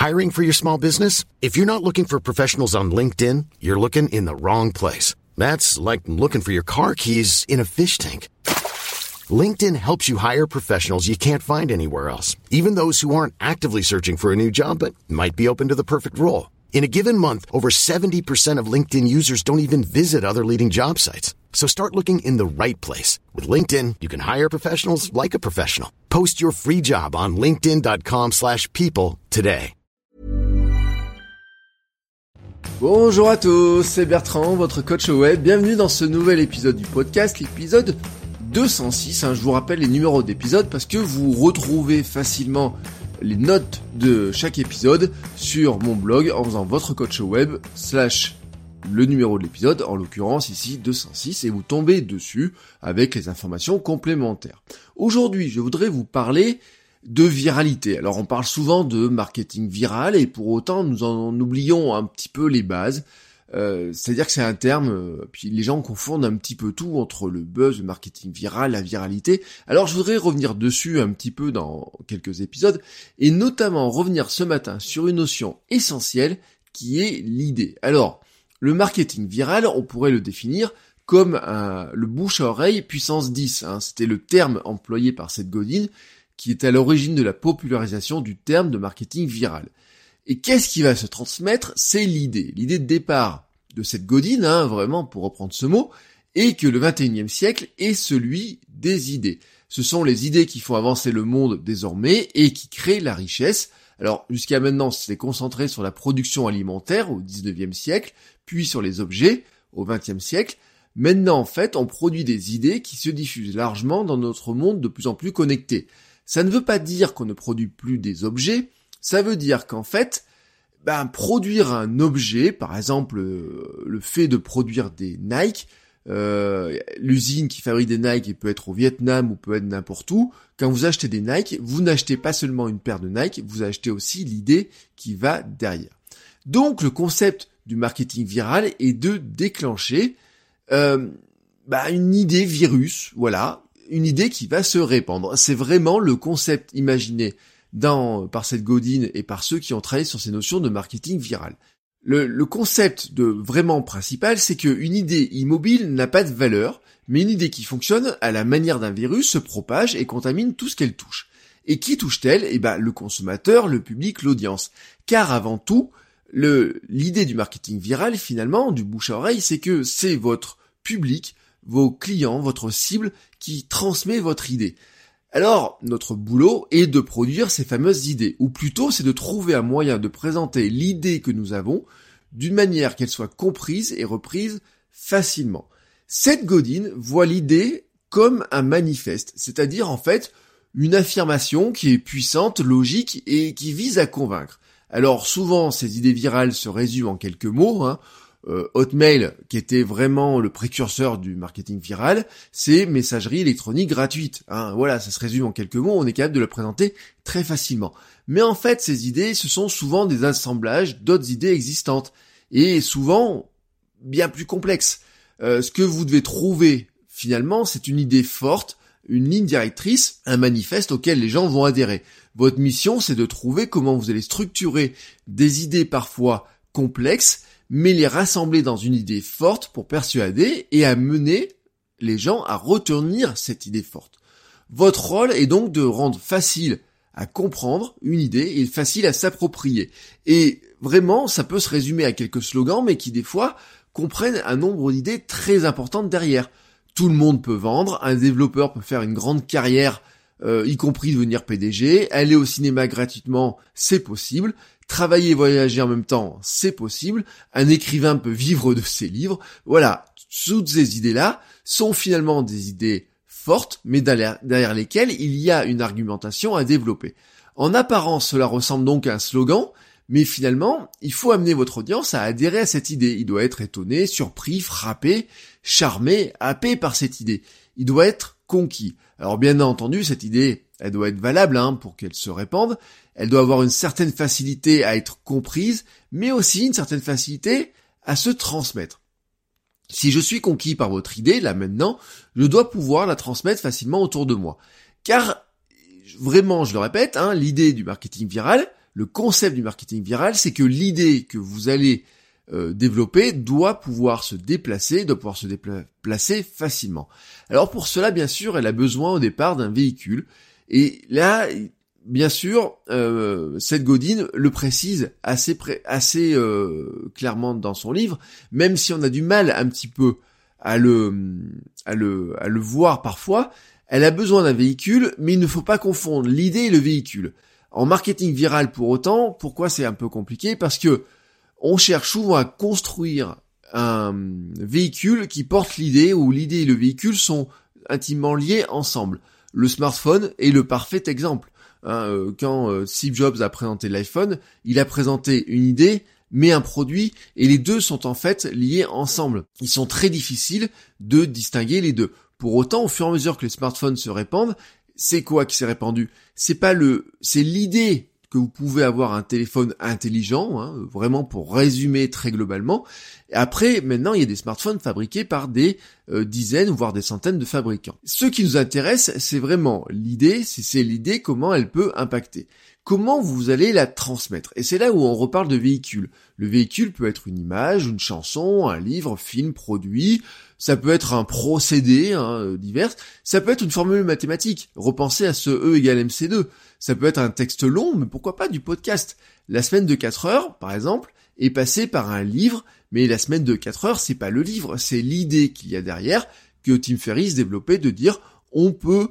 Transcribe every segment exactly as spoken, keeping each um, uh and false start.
Hiring for your small business? If you're not looking for professionals on LinkedIn, you're looking in the wrong place. That's like looking for your car keys in a fish tank. LinkedIn helps you hire professionals you can't find anywhere else, even those who aren't actively searching for a new job but might be open to the perfect role. In a given month, over seventy percent of LinkedIn users don't even visit other leading job sites. So start looking in the right place. With LinkedIn, you can hire professionals like a professional. Post your free job on linkedin.com slash people today. Bonjour à tous, c'est Bertrand, votre coach au web. Bienvenue dans ce nouvel épisode du podcast, l'épisode deux cent six. Hein, je vous rappelle les numéros d'épisode parce que vous retrouvez facilement les notes de chaque épisode sur mon blog en faisant votre coach au web slash le numéro de l'épisode, en l'occurrence ici deux cent six, et vous tombez dessus avec les informations complémentaires. Aujourd'hui, je voudrais vous parler de viralité. Alors on parle souvent de marketing viral et pour autant nous en oublions un petit peu les bases. Euh, c'est-à-dire que c'est un terme, euh, puis les gens confondent un petit peu tout entre le buzz, le marketing viral, la viralité. Alors je voudrais revenir dessus un petit peu dans quelques épisodes, et notamment revenir ce matin sur une notion essentielle qui est l'idée. Alors, le marketing viral, on pourrait le définir comme un, le bouche à oreille puissance dix. Hein. C'était le terme employé par Seth Godin, qui est à l'origine de la popularisation du terme de marketing viral. Et qu'est-ce qui va se transmettre ? C'est l'idée. L'idée de départ de Seth Godin, hein, vraiment pour reprendre ce mot, est que le vingt et unième siècle est celui des idées. Ce sont les idées qui font avancer le monde désormais et qui créent la richesse. Alors jusqu'à maintenant, c'était concentré sur la production alimentaire au dix-neuvième siècle, puis sur les objets au vingtième siècle. Maintenant, en fait, on produit des idées qui se diffusent largement dans notre monde de plus en plus connecté. Ça ne veut pas dire qu'on ne produit plus des objets, ça veut dire qu'en fait, ben, produire un objet, par exemple euh, le fait de produire des Nike, euh, l'usine qui fabrique des Nike peut être au Vietnam ou peut être n'importe où, quand vous achetez des Nike, vous n'achetez pas seulement une paire de Nike, vous achetez aussi l'idée qui va derrière. Donc le concept du marketing viral est de déclencher euh, ben, une idée virus, voilà, une idée qui va se répandre. C'est vraiment le concept imaginé dans, par Seth Godin et par ceux qui ont travaillé sur ces notions de marketing viral. Le, le concept de vraiment principal, c'est qu'une idée immobile n'a pas de valeur, mais une idée qui fonctionne à la manière d'un virus se propage et contamine tout ce qu'elle touche. Et qui touche-t-elle ? Eh ben, le consommateur, le public, l'audience. Car avant tout, le, l'idée du marketing viral, finalement, du bouche à oreille, c'est que c'est votre public, vos clients, votre cible qui transmet votre idée. Alors, notre boulot est de produire ces fameuses idées, ou plutôt c'est de trouver un moyen de présenter l'idée que nous avons d'une manière qu'elle soit comprise et reprise facilement. Seth Godin voit l'idée comme un manifeste, c'est-à-dire en fait une affirmation qui est puissante, logique et qui vise à convaincre. Alors souvent ces idées virales se résument en quelques mots, hein. Euh, Hotmail, qui était vraiment le précurseur du marketing viral, c'est messagerie électronique gratuite. Hein, voilà, ça se résume en quelques mots, on est capable de la présenter très facilement. Mais en fait, ces idées, ce sont souvent des assemblages d'autres idées existantes, et souvent bien plus complexes. Euh, ce que vous devez trouver, finalement, c'est une idée forte, une ligne directrice, un manifeste auquel les gens vont adhérer. Votre mission, c'est de trouver comment vous allez structurer des idées parfois complexes, mais les rassembler dans une idée forte pour persuader et amener les gens à retenir cette idée forte. Votre rôle est donc de rendre facile à comprendre une idée et facile à s'approprier. Et vraiment, ça peut se résumer à quelques slogans, mais qui des fois comprennent un nombre d'idées très importantes derrière. Tout le monde peut vendre, un développeur peut faire une grande carrière, euh, y compris devenir P D G, aller au cinéma gratuitement, c'est possible. Travailler et voyager en même temps, c'est possible. Un écrivain peut vivre de ses livres. Voilà, toutes ces idées-là sont finalement des idées fortes, mais derrière, derrière lesquelles il y a une argumentation à développer. En apparence, cela ressemble donc à un slogan, mais finalement, il faut amener votre audience à adhérer à cette idée. Il doit être étonné, surpris, frappé, charmé, happé par cette idée. Il doit être conquis. Alors bien entendu, cette idée, elle doit être valable hein, pour qu'elle se répande. Elle doit avoir une certaine facilité à être comprise, mais aussi une certaine facilité à se transmettre. Si je suis conquis par votre idée, là maintenant, je dois pouvoir la transmettre facilement autour de moi. Car, vraiment, je le répète, hein, l'idée du marketing viral, Le concept du marketing viral, c'est que l'idée que vous allez euh, développer doit pouvoir se déplacer, doit pouvoir se déplacer facilement. Alors pour cela, bien sûr, elle a besoin au départ d'un véhicule. Et là, bien sûr, euh, Seth Godin le précise assez, pré- assez euh, clairement dans son livre, même si on a du mal un petit peu à le, à le, à le voir parfois. Elle a besoin d'un véhicule, mais il ne faut pas confondre l'idée et le véhicule. En marketing viral, pour autant, pourquoi c'est un peu compliqué ? Parce que on cherche souvent à construire un véhicule qui porte l'idée, où l'idée et le véhicule sont intimement liés ensemble. Le smartphone est le parfait exemple. Hein, euh, quand euh, Steve Jobs a présenté l'iPhone, il a présenté une idée, mais un produit, et les deux sont en fait liés ensemble. Ils sont très difficiles de distinguer les deux. Pour autant, au fur et à mesure que les smartphones se répandent, c'est quoi qui s'est répandu ? C'est pas le, c'est l'idée que vous pouvez avoir un téléphone intelligent, hein, vraiment pour résumer très globalement. Et après, maintenant, il y a des smartphones fabriqués par des euh, dizaines, voire des centaines de fabricants. Ce qui nous intéresse, c'est vraiment l'idée, c'est, c'est l'idée comment elle peut impacter. Comment vous allez la transmettre ? Et c'est là où on reparle de véhicule. Le véhicule peut être une image, une chanson, un livre, film, produit. Ça peut être un procédé, hein, divers. Ça peut être une formule mathématique. Repensez à ce E égale M C deux. Ça peut être un texte long, mais pourquoi pas du podcast. La semaine de quatre heures, par exemple, est passée par un livre, mais la semaine de quatre heures, c'est pas le livre, c'est l'idée qu'il y a derrière que Tim Ferriss développait de dire on peut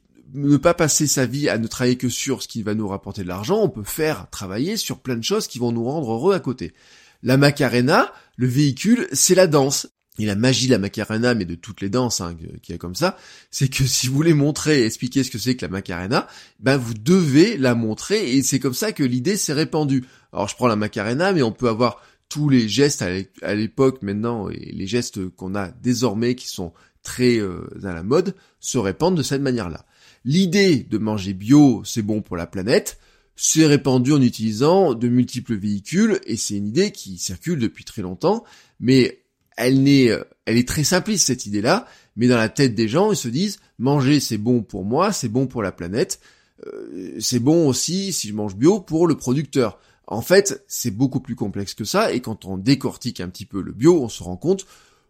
ne pas passer sa vie à ne travailler que sur ce qui va nous rapporter de l'argent, on peut faire travailler sur plein de choses qui vont nous rendre heureux à côté. La Macarena, le véhicule, c'est la danse. Et la magie de la Macarena, mais de toutes les danses hein, qu'il y a comme ça, c'est que si vous voulez montrer et expliquer ce que c'est que la Macarena, ben vous devez la montrer, et c'est comme ça que l'idée s'est répandue. Alors je prends la Macarena, mais on peut avoir tous les gestes à l'époque maintenant, et les gestes qu'on a désormais qui sont très euh, à la mode, se répandent de cette manière-là. L'idée de manger bio, c'est bon pour la planète, c'est répandu en utilisant de multiples véhicules, et c'est une idée qui circule depuis très longtemps, mais elle n'est, elle est très simpliste cette idée-là, mais dans la tête des gens, ils se disent manger c'est bon pour moi, c'est bon pour la planète, euh, c'est bon aussi si je mange bio pour le producteur. En fait, c'est beaucoup plus complexe que ça, et quand on décortique un petit peu le bio, on se rend compte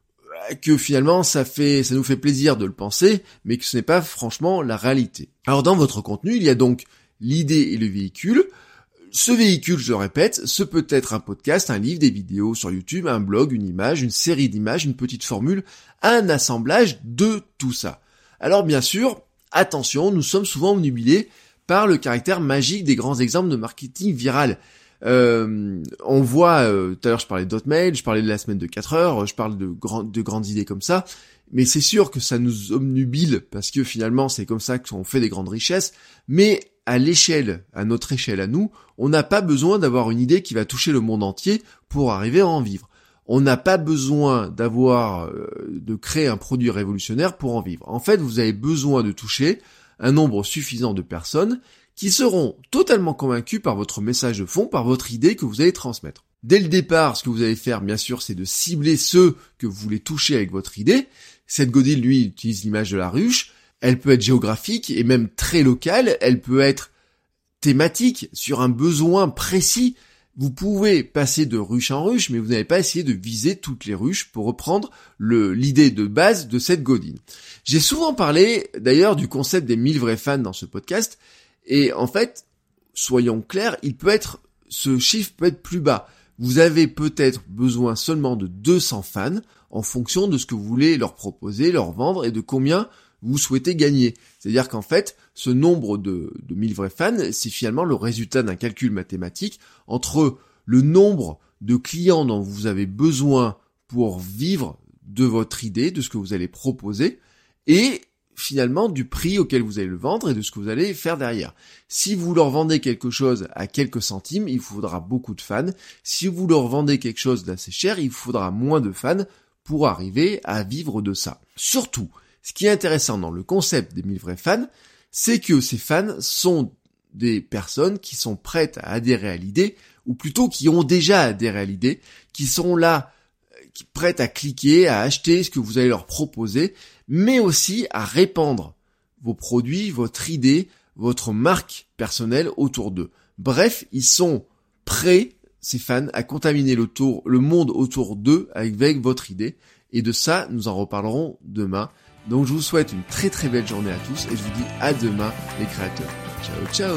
que finalement ça fait, ça nous fait plaisir de le penser, mais que ce n'est pas franchement la réalité. Alors dans votre contenu, il y a donc l'idée et le véhicule. Ce véhicule, je le répète, ce peut être un podcast, un livre, des vidéos sur YouTube, un blog, une image, une série d'images, une petite formule, un assemblage de tout ça. Alors bien sûr, attention, nous sommes souvent obnubilés par le caractère magique des grands exemples de marketing viral. Euh, on voit, euh, tout à l'heure je parlais d'Hotmail, je parlais de la semaine de quatre heures, je parle de, grand, de grandes idées comme ça, mais c'est sûr que ça nous obnubile, parce que finalement c'est comme ça qu'on fait des grandes richesses, mais à l'échelle, à notre échelle à nous, on n'a pas besoin d'avoir une idée qui va toucher le monde entier pour arriver à en vivre. On n'a pas besoin d'avoir, euh, de créer un produit révolutionnaire pour en vivre. En fait, vous avez besoin de toucher un nombre suffisant de personnes qui seront totalement convaincus par votre message de fond, par votre idée que vous allez transmettre. Dès le départ, ce que vous allez faire, bien sûr, c'est de cibler ceux que vous voulez toucher avec votre idée. Seth Godin, lui, utilise l'image de la ruche. Elle peut être géographique et même très locale. Elle peut être thématique, sur un besoin précis. Vous pouvez passer de ruche en ruche, mais vous n'avez pas essayé de viser toutes les ruches pour reprendre le, l'idée de base de Seth Godin. J'ai souvent parlé, d'ailleurs, du concept des mille vrais fans dans ce podcast. Et en fait, soyons clairs, il peut être, ce chiffre peut être plus bas. Vous avez peut-être besoin seulement de deux cents fans en fonction de ce que vous voulez leur proposer, leur vendre et de combien vous souhaitez gagner. C'est-à-dire qu'en fait, ce nombre de, de mille vrais fans, c'est finalement le résultat d'un calcul mathématique entre le nombre de clients dont vous avez besoin pour vivre de votre idée, de ce que vous allez proposer, et finalement du prix auquel vous allez le vendre et de ce que vous allez faire derrière. Si vous leur vendez quelque chose à quelques centimes, il vous faudra beaucoup de fans. Si vous leur vendez quelque chose d'assez cher, il vous faudra moins de fans pour arriver à vivre de ça. Surtout, ce qui est intéressant dans le concept des mille vrais fans, c'est que ces fans sont des personnes qui sont prêtes à adhérer à l'idée, ou plutôt qui ont déjà adhéré à l'idée, qui sont là, qui prêtes à cliquer, à acheter ce que vous allez leur proposer, mais aussi à répandre vos produits, votre idée, votre marque personnelle autour d'eux. Bref, ils sont prêts, ces fans, à contaminer le, tour, le monde autour d'eux avec votre idée. Et de ça, nous en reparlerons demain. Donc je vous souhaite une très très belle journée à tous et je vous dis à demain les créateurs. Ciao ciao.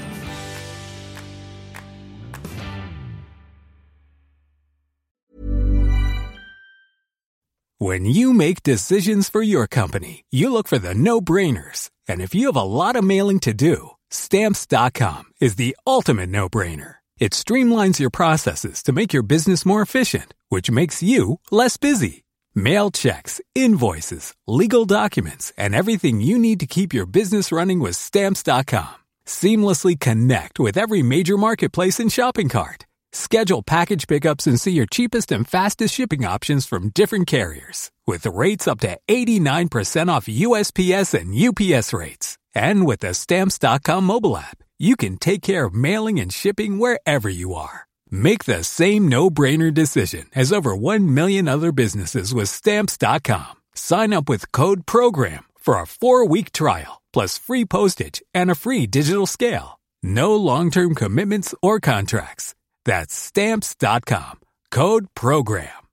When you make decisions for your company, you look for the no-brainers. And if you have a lot of mailing to do, Stamps dot com is the ultimate no-brainer. It streamlines your processes to make your business more efficient, which makes you less busy. Mail checks, invoices, legal documents, and everything you need to keep your business running with Stamps dot com. Seamlessly connect with every major marketplace and shopping cart. Schedule package pickups and see your cheapest and fastest shipping options from different carriers. With rates up to eighty-nine percent off U S P S and U P S rates. And with the Stamps dot com mobile app, you can take care of mailing and shipping wherever you are. Make the same no-brainer decision as over one million other businesses with Stamps dot com. Sign up with code PROGRAM for a four-week trial, plus free postage and a free digital scale. No long-term commitments or contracts. That's Stamps dot com. Code PROGRAM.